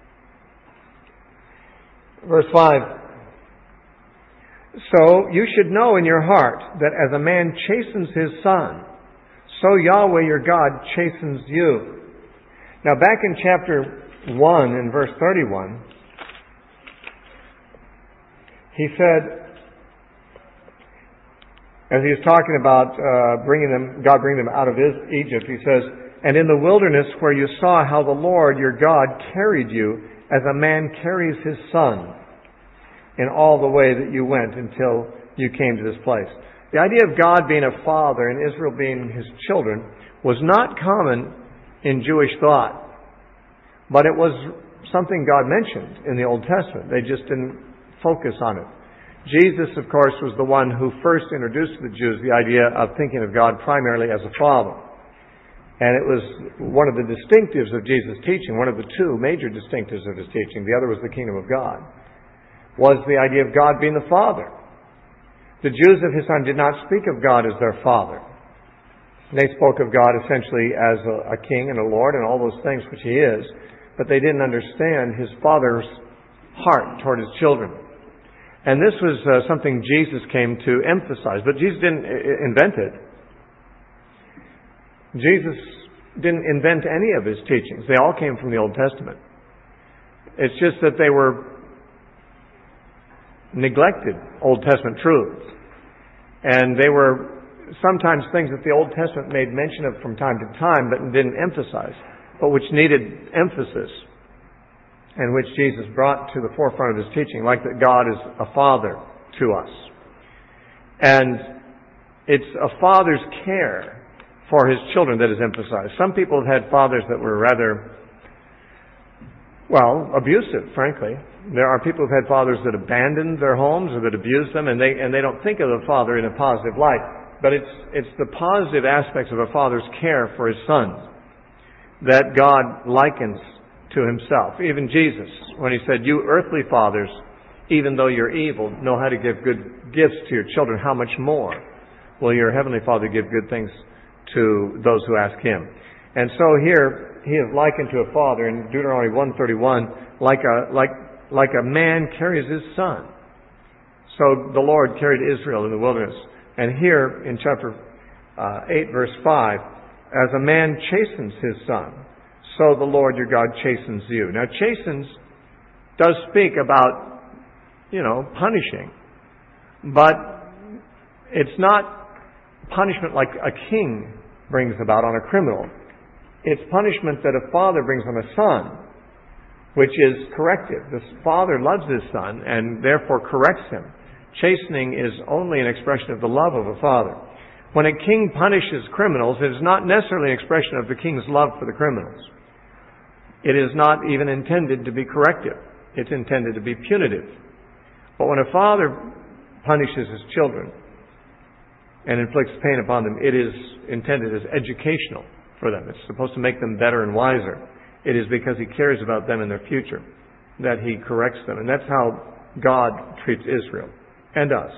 Verse five. "So you should know in your heart that as a man chastens his son, so Yahweh your God chastens you." Now, back in chapter one, in verse thirty-one. He said, as he was talking about uh, bringing them, God bringing them out of Egypt, he says, "And in the wilderness where you saw how the Lord your God carried you as a man carries his son in all the way that you went until you came to this place." The idea of God being a father and Israel being his children was not common in Jewish thought, but it was something God mentioned in the Old Testament. They just didn't focus on it. Jesus, of course, was the one who first introduced to the Jews the idea of thinking of God primarily as a father. And it was one of the distinctives of Jesus' teaching, one of the two major distinctives of his teaching, the other was the kingdom of God, was the idea of God being the Father. The Jews of his time did not speak of God as their Father. They spoke of God essentially as a, a king and a Lord and all those things which he is, but they didn't understand his Father's heart toward his children. And this was uh, something Jesus came to emphasize. But Jesus didn't invent it. Jesus didn't invent any of his teachings. They all came from the Old Testament. It's just that they were neglected Old Testament truths. And they were sometimes things that the Old Testament made mention of from time to time, but didn't emphasize, but which needed emphasis, and which Jesus brought to the forefront of his teaching, like that God is a father, to us. And it's a father's care for his children that is emphasized. Some people have had fathers that were rather, well, abusive, frankly. There are people who've had fathers that abandoned their homes or that abused them, and they and they don't think of the father in a positive light. But it's it's the positive aspects of a father's care for his sons that God likens to himself. Even Jesus, when he said, "You earthly fathers, even though you're evil, know how to give good gifts to your children, how much more will your heavenly Father give good things to those who ask him?" And so here he is likened to a father in Deuteronomy one thirty-one, like a like like a man carries his son. So the Lord carried Israel in the wilderness. And here in chapter uh, eight, verse five, as a man chastens his son, so the Lord your God chastens you. Now, chastens does speak about, you know, punishing. But it's not punishment like a king brings about on a criminal. It's punishment that a father brings on a son, which is corrective. The father loves his son and therefore corrects him. Chastening is only an expression of the love of a father. When a king punishes criminals, it is not necessarily an expression of the king's love for the criminals. It is not even intended to be corrective. It's intended to be punitive. But when a father punishes his children and inflicts pain upon them, it is intended as educational for them. It's supposed to make them better and wiser. It is because he cares about them and their future that he corrects them. And that's how God treats Israel and us.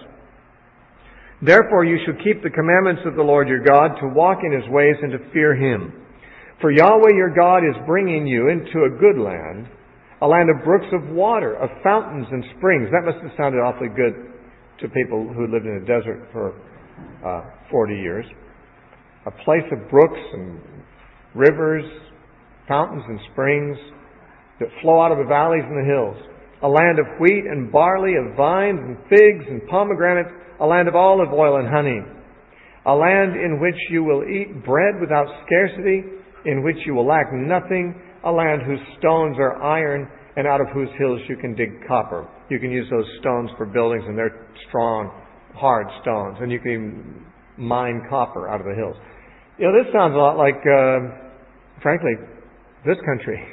Therefore you should keep the commandments of the Lord your God, to walk in his ways and to fear him. For Yahweh your God is bringing you into a good land, a land of brooks of water, of fountains and springs. That must have sounded awfully good to people who lived in a desert for uh, forty years. A place of brooks and rivers, fountains and springs that flow out of the valleys and the hills. A land of wheat and barley, of vines and figs and pomegranates, a land of olive oil and honey. A land in which you will eat bread without scarcity, in which you will lack nothing. A land whose stones are iron, and out of whose hills you can dig copper. You can use those stones for buildings, and they're strong, hard stones. And you can even mine copper out of the hills. You know, this sounds a lot like, uh, frankly, this country.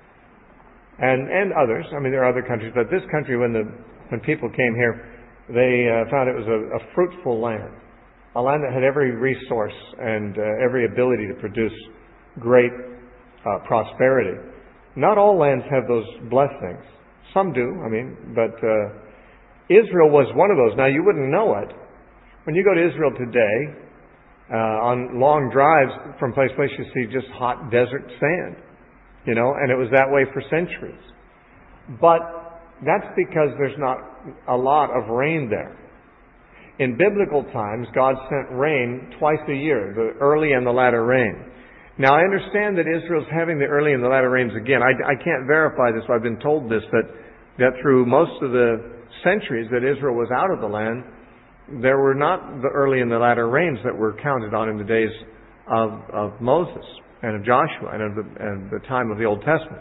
And and others. I mean, there are other countries, but this country, when the when people came here, they uh, found it was a, a fruitful land, a land that had every resource and uh, every ability to produce great uh, prosperity. Not all lands have those blessings. Some do, I mean, but uh, Israel was one of those. Now, you wouldn't know it. When you go to Israel today, uh, on long drives from place to place, you see just hot desert sand. You know, and it was that way for centuries. But that's because there's not a lot of rain there. In biblical times, God sent rain twice a year, the early and the latter rain. Now, I understand that Israel's having the early and the latter rains again. I, I can't verify this, but I've been told this, that, that through most of the centuries that Israel was out of the land, there were not the early and the latter rains that were counted on in the days of, of Moses and of Joshua and of the, and the time of the Old Testament.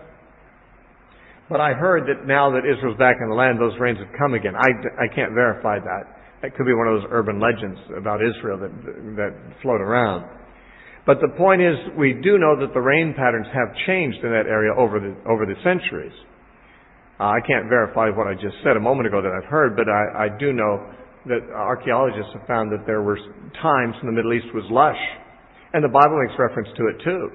But I heard that now that Israel's back in the land, those rains have come again. I, I can't verify that. It could be one of those urban legends about Israel that, that float around. But the point is, we do know that the rain patterns have changed in that area over the, over the centuries. Uh, I can't verify what I just said a moment ago that I've heard, but I, I do know that archaeologists have found that there were times when the Middle East was lush. And the Bible makes reference to it too.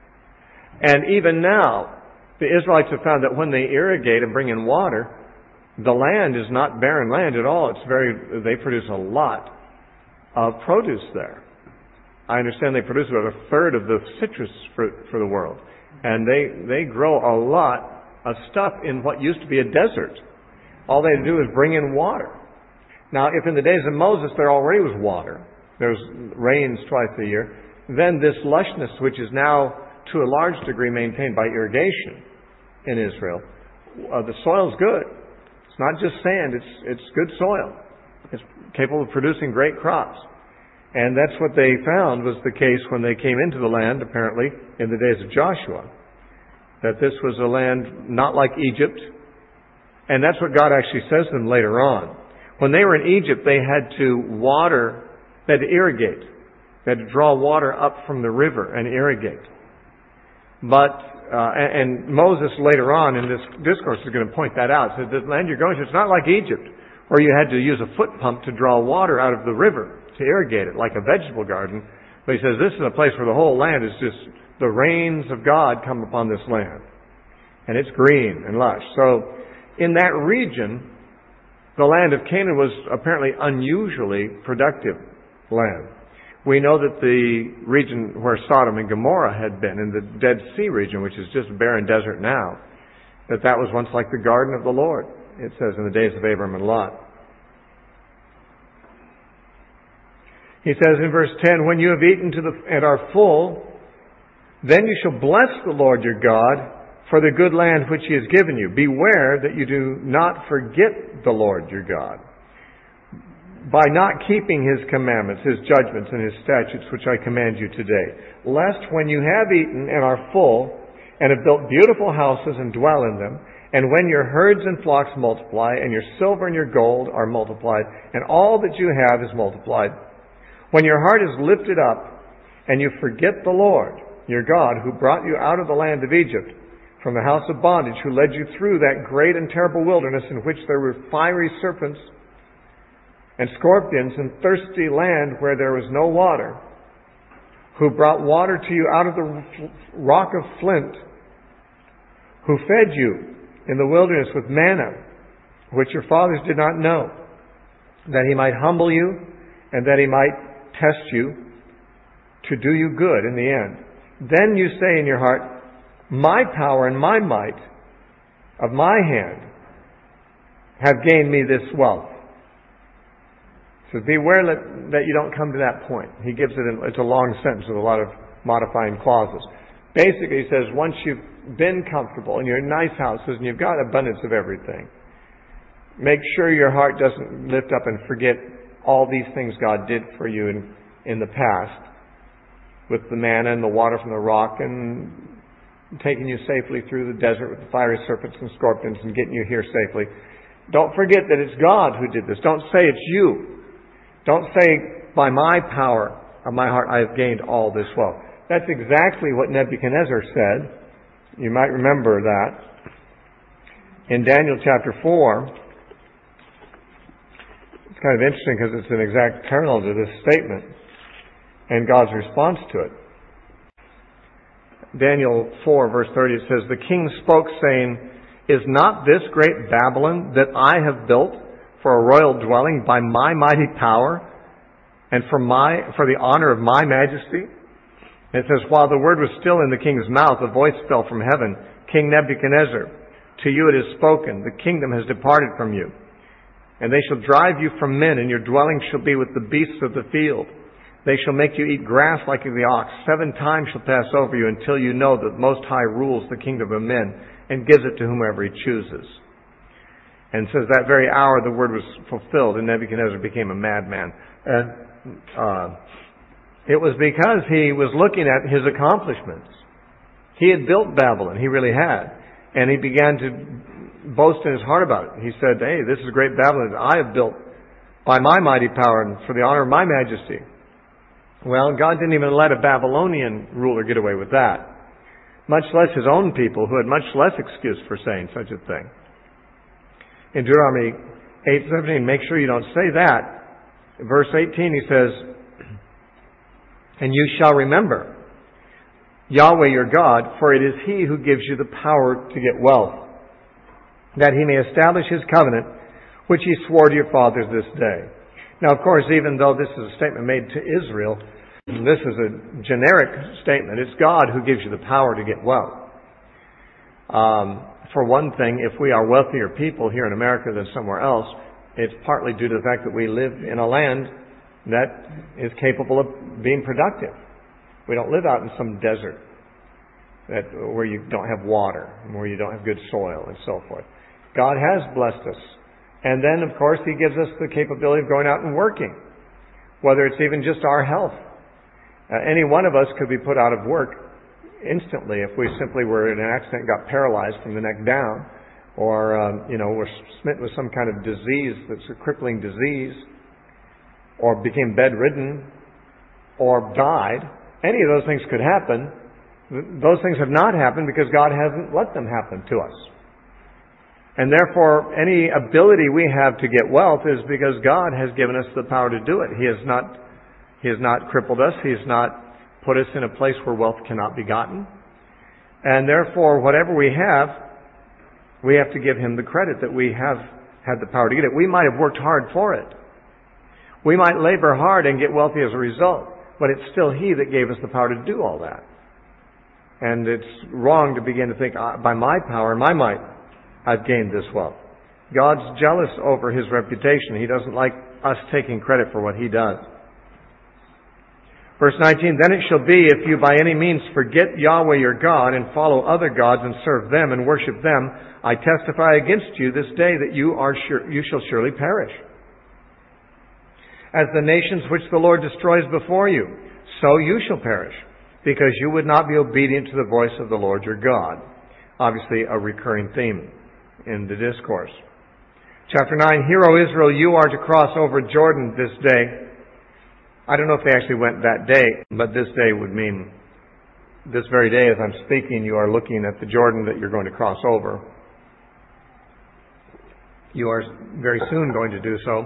And even now, the Israelites have found that when they irrigate and bring in water, the land is not barren land at all. It's very, they produce a lot of produce there. I understand they produce about a third of the citrus for, for the world. And they, they grow a lot of stuff in what used to be a desert. All they do is bring in water. Now, if in the days of Moses there already was water, there's rains twice a year, then this lushness, which is now to a large degree maintained by irrigation in Israel, uh, the soil's good. It's not just sand, it's it's good soil. It's capable of producing great crops. And that's what they found was the case when they came into the land, apparently, in the days of Joshua. That this was a land not like Egypt. And that's what God actually says to them later on. When they were in Egypt, they had to water, they had to irrigate. They had to draw water up from the river and irrigate. But, uh, and, and Moses later on in this discourse is going to point that out. He said, the land you're going to, it's not like Egypt, where you had to use a foot pump to draw water out of the river to irrigate it, like a vegetable garden. But he says, this is a place where the whole land is just, the rains of God come upon this land. And it's green and lush. So, in that region, the land of Canaan was apparently unusually productive land. We know that the region where Sodom and Gomorrah had been, in the Dead Sea region, which is just barren desert now, that that was once like the garden of the Lord, it says in the days of Abram and Lot. He says in verse ten, when you have eaten to the, and are full, then you shall bless the Lord your God for the good land which He has given you. Beware that you do not forget the Lord your God, by not keeping His commandments, His judgments, and His statutes, which I command you today. Lest when you have eaten and are full, and have built beautiful houses and dwell in them, and when your herds and flocks multiply, and your silver and your gold are multiplied, and all that you have is multiplied, when your heart is lifted up, and you forget the Lord your God, who brought you out of the land of Egypt, from the house of bondage, who led you through that great and terrible wilderness in which there were fiery serpents and scorpions, and thirsty land where there was no water, who brought water to you out of the rock of flint, who fed you in the wilderness with manna, which your fathers did not know, that He might humble you, and that He might test you, to do you good in the end. Then you say in your heart, my power and my might of my hand have gained me this wealth. So beware that, that you don't come to that point. He gives it, in, it's a long sentence with a lot of modifying clauses. Basically, he says, once you've been comfortable and you're in nice houses and you've got abundance of everything, make sure your heart doesn't lift up and forget all these things God did for you in, in the past, with the manna and the water from the rock, and taking you safely through the desert with the fiery serpents and scorpions and getting you here safely. Don't forget that it's God who did this. Don't say it's you. Don't say, by my power of my heart I have gained all this wealth. That's exactly what Nebuchadnezzar said. You might remember that. In Daniel chapter four, it's kind of interesting because it's an exact parallel to this statement and God's response to it. Daniel four, verse thirty, it says, the king spoke, saying, is not this great Babylon that I have built for a royal dwelling by my mighty power and for my for the honor of my majesty? And it says, while the word was still in the king's mouth, a voice fell from heaven, King Nebuchadnezzar, to you it is spoken, the kingdom has departed from you. And they shall drive you from men, and your dwelling shall be with the beasts of the field. They shall make you eat grass like the ox. Seven times shall pass over you until you know that the Most High rules the kingdom of men and gives it to whomever He chooses. And it says that very hour the word was fulfilled and Nebuchadnezzar became a madman. And uh, it was because he was looking at his accomplishments. He had built Babylon. He really had. And he began to boast in his heart about it. He said, hey, this is great Babylon that I have built by my mighty power and for the honor of my majesty. Well, God didn't even let a Babylonian ruler get away with that, much less His own people, who had much less excuse for saying such a thing. In Deuteronomy eight seventeen, make sure you don't say that. In verse eighteen, he says, and you shall remember Yahweh your God, for it is He who gives you the power to get wealth, that He may establish His covenant, which He swore to your fathers this day. Now, of course, even though this is a statement made to Israel, this is a generic statement. It's God who gives you the power to get wealth. Um, for one thing, if we are wealthier people here in America than somewhere else, it's partly due to the fact that we live in a land that is capable of being productive. We don't live out in some desert that where you don't have water and where you don't have good soil and so forth. God has blessed us. And then, of course, He gives us the capability of going out and working, whether it's even just our health. Uh, any one of us could be put out of work instantly if we simply were in an accident and got paralyzed from the neck down. or, um, you know, were smitten with some kind of disease that's a crippling disease, or became bedridden, or died. Any of those things could happen. Those things have not happened because God hasn't let them happen to us. And therefore, any ability we have to get wealth is because God has given us the power to do it. He has not, He has not crippled us. He has not put us in a place where wealth cannot be gotten. And therefore, whatever we have, we have to give Him the credit that we have had the power to get it. We might have worked hard for it. We might labor hard and get wealthy as a result, but it's still He that gave us the power to do all that. And it's wrong to begin to think, by my power and my might, I've gained this wealth. God's jealous over His reputation. He doesn't like us taking credit for what He does. Verse nineteen, then it shall be, if you by any means forget Yahweh your God and follow other gods and serve them and worship them, I testify against you this day that you are sure, you shall surely perish. As the nations which the Lord destroys before you, so you shall perish, because you would not be obedient to the voice of the Lord your God. Obviously a recurring theme in the discourse. Chapter nine, Hear, O Israel, you are to cross over Jordan this day. I don't know if they actually went that day, but this day would mean this very day as I'm speaking, you are looking at the Jordan that you're going to cross over. You are very soon going to do so.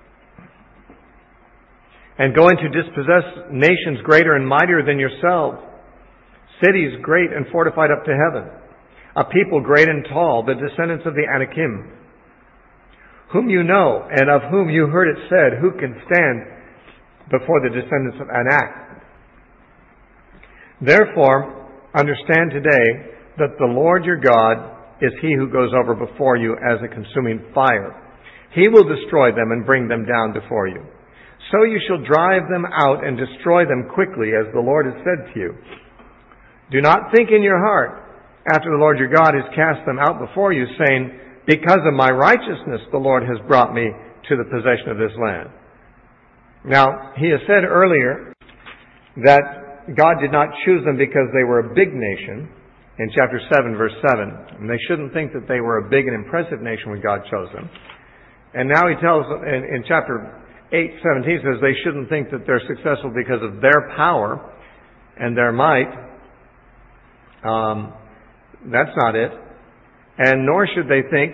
And going to dispossess nations greater and mightier than yourselves, cities great and fortified up to heaven, a people great and tall, the descendants of the Anakim, whom you know, and of whom you heard it said, who can stand before the descendants of Anak? Therefore, understand today that the Lord your God is He who goes over before you as a consuming fire. He will destroy them and bring them down before you. So you shall drive them out and destroy them quickly, as the Lord has said to you. Do not think in your heart, after the Lord your God has cast them out before you, saying, because of my righteousness the Lord has brought me to the possession of this land. Now, He has said earlier that God did not choose them because they were a big nation, in chapter seven, verse seven. And they shouldn't think that they were a big and impressive nation when God chose them. And now He tells them in, in chapter eight seventeen, says they shouldn't think that they're successful because of their power and their might. Um, that's not it. And nor should they think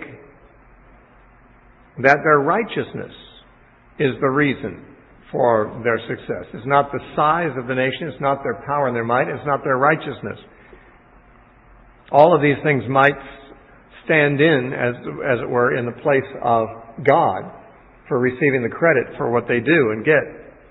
that their righteousness is the reason for their success. It's not the size of the nation, it's not their power and their might, it's not their righteousness. All of these things might stand in, as, as it were, in the place of God for receiving the credit for what they do and get.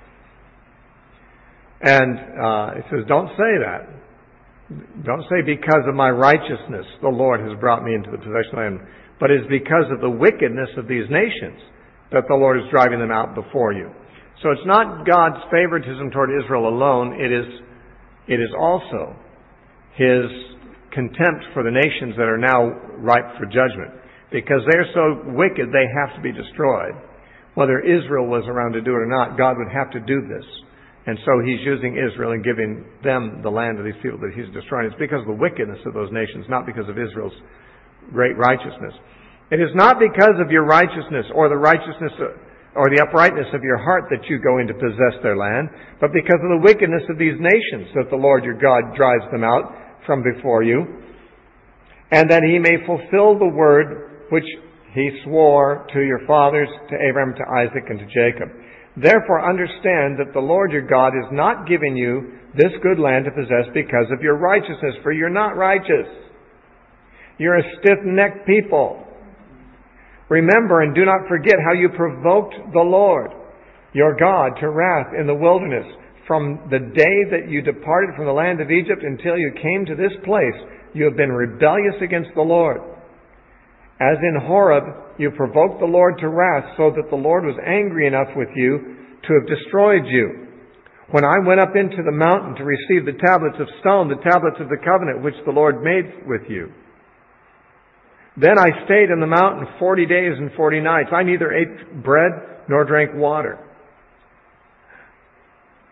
And uh, it says, don't say that. Don't say, because of my righteousness the Lord has brought me into the possession of the land, but it's because of the wickedness of these nations that the Lord is driving them out before you. So it's not God's favoritism toward Israel alone, it is, it is also His contempt for the nations that are now ripe for judgment. Because they're so wicked, they have to be destroyed. Whether Israel was around to do it or not, God would have to do this. And so He's using Israel and giving them the land of these people that He's destroying. It's because of the wickedness of those nations, not because of Israel's great righteousness. It is not because of your righteousness or the righteousness or the uprightness of your heart that you go in to possess their land, but because of the wickedness of these nations that the Lord your God drives them out from before you, and that He may fulfill the word which He swore to your fathers, to Abraham, to Isaac, and to Jacob. Therefore understand that the Lord your God is not giving you this good land to possess because of your righteousness, for you're not righteous. You're a stiff-necked people. Remember and do not forget how you provoked the Lord your God to wrath in the wilderness from the day that you departed from the land of Egypt until you came to this place. You have been rebellious against the Lord. As in Horeb, you provoked the Lord to wrath, so that the Lord was angry enough with you to have destroyed you. When I went up into the mountain to receive the tablets of stone, the tablets of the covenant which the Lord made with you. Then I stayed in the mountain forty days and forty nights. I neither ate bread nor drank water.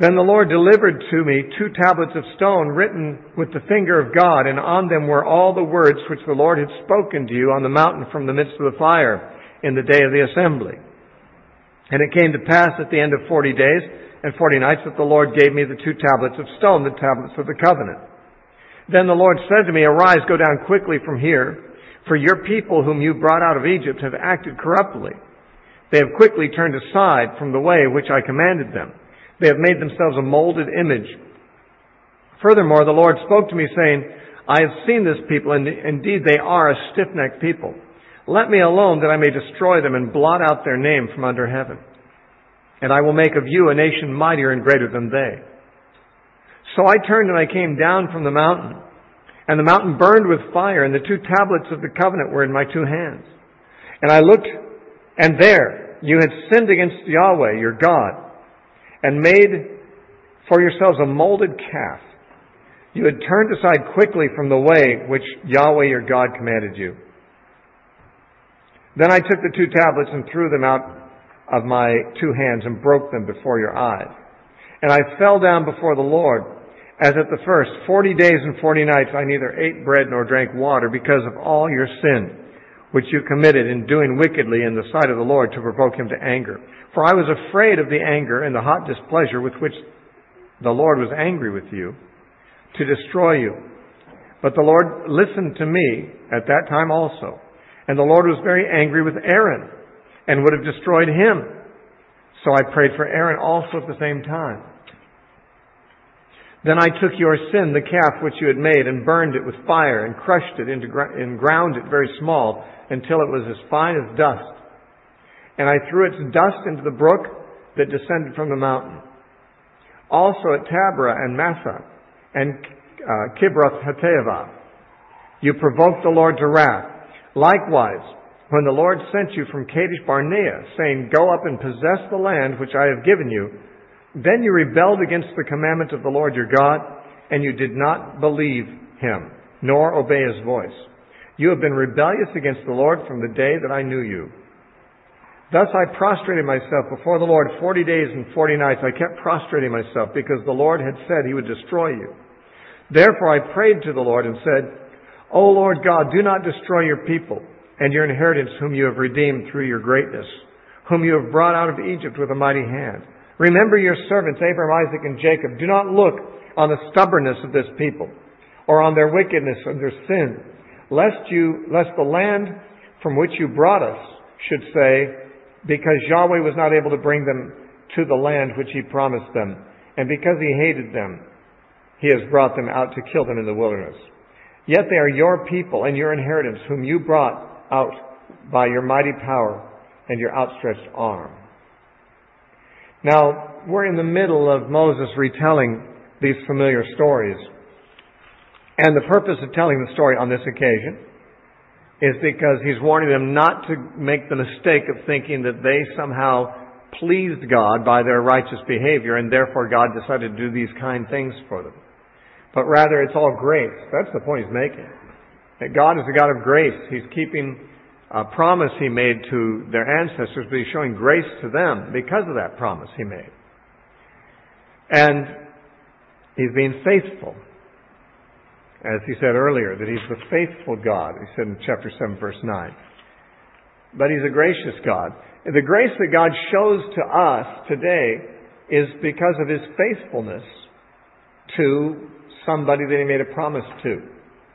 Then the Lord delivered to me two tablets of stone written with the finger of God, and on them were all the words which the Lord had spoken to you on the mountain from the midst of the fire in the day of the assembly. And it came to pass at the end of forty days and forty nights that the Lord gave me the two tablets of stone, the tablets of the covenant. Then the Lord said to me, Arise, go down quickly from here, for your people whom you brought out of Egypt have acted corruptly. They have quickly turned aside from the way which I commanded them. They have made themselves a molded image. Furthermore, the Lord spoke to me, saying, I have seen this people, and indeed they are a stiff-necked people. Let me alone, that I may destroy them and blot out their name from under heaven. And I will make of you a nation mightier and greater than they. So I turned and I came down from the mountain. And the mountain burned with fire, and the two tablets of the covenant were in my two hands. And I looked, and there you had sinned against Yahweh, your God, and made for yourselves a molded calf. You had turned aside quickly from the way which Yahweh your God commanded you. Then I took the two tablets and threw them out of my two hands and broke them before your eyes. And I fell down before the Lord, as at the first. Forty days and forty nights I neither ate bread nor drank water, because of all your sin, which you committed in doing wickedly in the sight of the Lord to provoke him to anger. For I was afraid of the anger and the hot displeasure with which the Lord was angry with you, to destroy you. But the Lord listened to me at that time also. And the Lord was very angry with Aaron, and would have destroyed him. So I prayed for Aaron also at the same time. Then I took your sin, the calf which you had made, and burned it with fire, and crushed it into, and ground it very small, until it was as fine as dust. And I threw its dust into the brook that descended from the mountain. Also at Taberah and Massah and uh, Kibroth Hattaavah, you provoked the Lord to wrath. Likewise, when the Lord sent you from Kadesh Barnea, saying, Go up and possess the land which I have given you, then you rebelled against the commandment of the Lord your God, and you did not believe him, nor obey his voice. You have been rebellious against the Lord from the day that I knew you. Thus I prostrated myself before the Lord forty days and forty nights. I kept prostrating myself, because the Lord had said he would destroy you. Therefore I prayed to the Lord and said, O Lord God, do not destroy your people and your inheritance, whom you have redeemed through your greatness, whom you have brought out of Egypt with a mighty hand. Remember your servants, Abraham, Isaac, and Jacob. Do not look on the stubbornness of this people, or on their wickedness and their sin, lest you, lest the land from which you brought us should say, because Yahweh was not able to bring them to the land which he promised them, and because he hated them, he has brought them out to kill them in the wilderness. Yet they are your people and your inheritance, whom you brought out by your mighty power and your outstretched arm. Now, we're in the middle of Moses retelling these familiar stories. And the purpose of telling the story on this occasion is because he's warning them not to make the mistake of thinking that they somehow pleased God by their righteous behavior, and therefore God decided to do these kind things for them. But rather, it's all grace. That's the point he's making. That God is a God of grace. He's keeping a promise he made to their ancestors, but he's showing grace to them because of that promise he made. And he's being faithful. As he said earlier, that he's the faithful God. He said in chapter seven, verse nine. But he's a gracious God. And the grace that God shows to us today is because of his faithfulness to somebody that he made a promise to.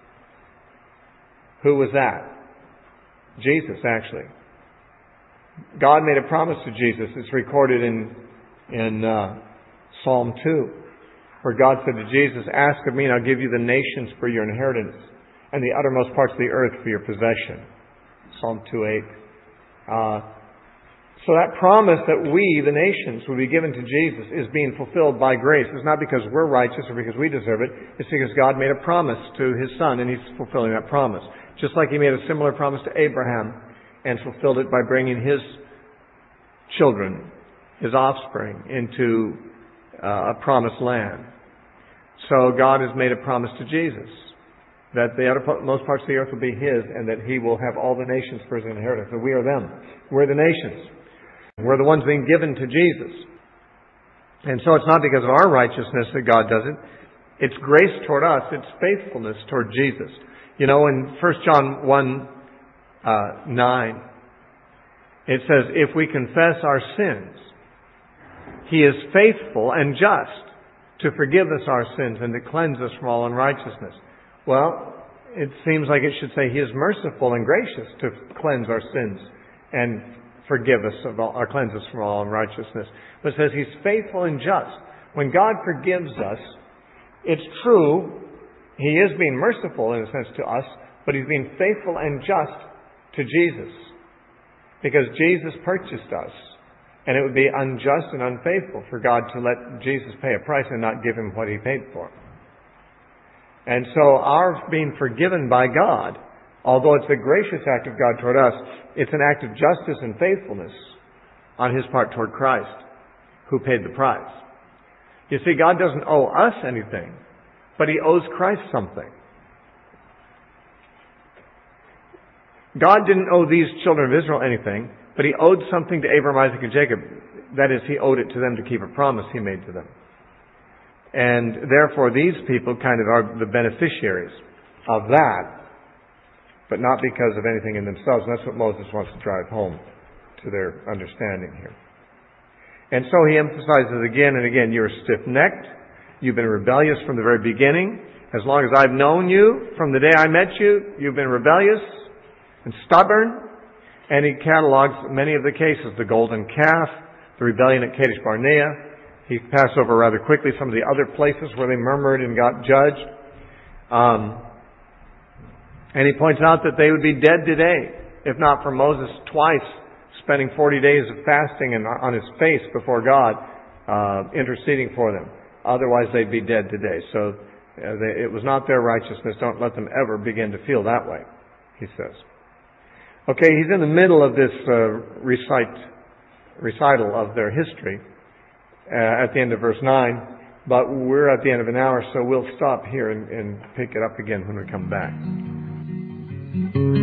Who was that? Jesus, actually. God made a promise to Jesus. It's recorded in, in uh, Psalm two. Where God said to Jesus, Ask of me and I'll give you the nations for your inheritance and the uttermost parts of the earth for your possession. Psalm two eight. Uh, so that promise that we, the nations, will be given to Jesus is being fulfilled by grace. It's not because we're righteous or because we deserve it. It's because God made a promise to his Son and he's fulfilling that promise. Just like he made a similar promise to Abraham and fulfilled it by bringing his children, his offspring, into uh, a promised land. So God has made a promise to Jesus that the uttermost parts of the earth will be his and that he will have all the nations for his inheritance. And we are them. We're the nations. We're the ones being given to Jesus. And so it's not because of our righteousness that God does it. It's grace toward us. It's faithfulness toward Jesus. You know, in First John one, uh, nine, it says, if we confess our sins, He is faithful and just to forgive us our sins and to cleanse us from all unrighteousness. Well, it seems like it should say He is merciful and gracious to cleanse our sins and forgive us of all, or cleanse us from all unrighteousness. But it says He's faithful and just. When God forgives us, it's true, He is being merciful in a sense to us, but He's being faithful and just to Jesus. Because Jesus purchased us. And it would be unjust and unfaithful for God to let Jesus pay a price and not give Him what He paid for. And so our being forgiven by God, although it's a gracious act of God toward us, it's an act of justice and faithfulness on His part toward Christ, who paid the price. You see, God doesn't owe us anything, but He owes Christ something. God didn't owe these children of Israel anything, but He owed something to Abraham, Isaac, and Jacob. That is, He owed it to them to keep a promise He made to them. And therefore, these people kind of are the beneficiaries of that, but not because of anything in themselves. And that's what Moses wants to drive home to their understanding here. And so he emphasizes again and again, you're stiff-necked. You've been rebellious from the very beginning. As long as I've known you, from the day I met you, you've been rebellious and stubborn. And he catalogs many of the cases, the golden calf, the rebellion at Kadesh Barnea. He passed over rather quickly some of the other places where they murmured and got judged. Um, and he points out that they would be dead today, if not for Moses twice spending forty days of fasting and on his face before God, uh, interceding for them. Otherwise they'd be dead today. So uh, they, it was not their righteousness. Don't let them ever begin to feel that way, he says. Okay, he's in the middle of this uh, recite, recital of their history uh, at the end of verse nine, but we're at the end of an hour, so we'll stop here and, and pick it up again when we come back.